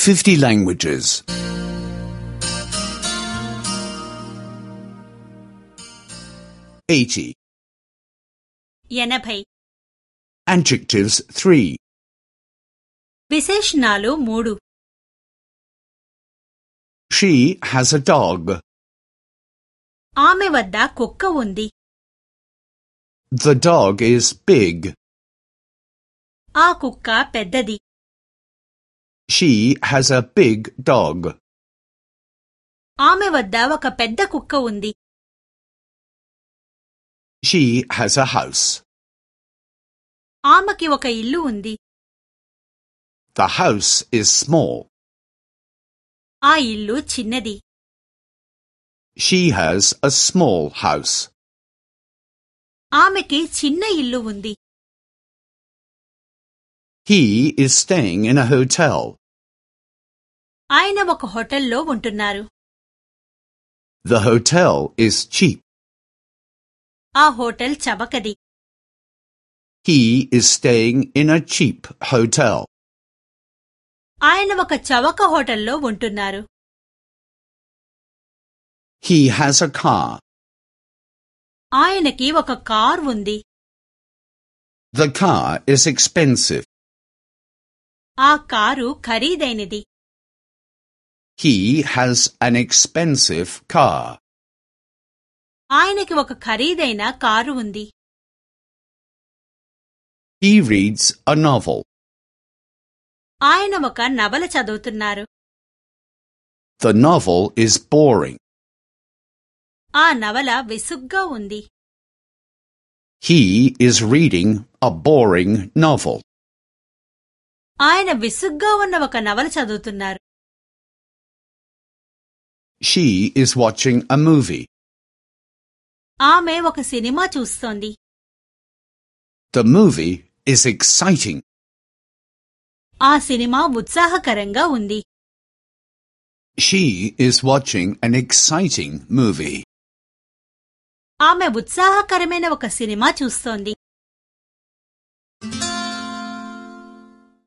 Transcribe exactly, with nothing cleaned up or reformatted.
fifty languages. eighty. ఎనభై. Adjectives three. విశేషణాలు మూడు. She has a dog. ఆమె వద్ద కుక్క ఉంది. The dog is big. ఆ కుక్క పెద్దది. She has a big dog. ఆమె వద్ద ఒక పెద్ద కుక్క ఉంది. She has a house. ఆమెకి ఒక ఇల్లు ఉంది. The house is small. ఆ ఇల్లు చిన్నది. She has a small house. ఆమెకి చిన్న ఇల్లు ఉంది. He is staying in a hotel. ఆయన ఒక హోటల్లో ఉంటున్నారు. The hotel is cheap. ఆ హోటల్ చవకది. He is staying in a cheap hotel. ఆయన ఒక చవక హోటల్లో ఉంటున్నారు. He has a car. ఆయనకి ఒక కార్ ఉంది. The car is expensive. ఆ కారు ఖరీదైనది. He has an expensive car. ఆయనకి ఒక ఖరీదైన కారు ఉంది. He reads a novel. ఆయన ఒక నవల చదువుతున్నారు. The novel is boring. ఆ నవల విసుగ్గా ఉంది. He is reading a boring novel. ఆయన విసుగ్గా ఉన్న ఒక నవల చదువుతున్నారు. She is watching a movie. ఆమె ఒక సినిమా చూస్తోంది. The movie is exciting. ఆ సినిమా ఉత్సాహకరంగా ఉంది. She is watching an exciting movie. ఆమె ఉత్సాహకరమైన ఒక సినిమా చూస్తోంది.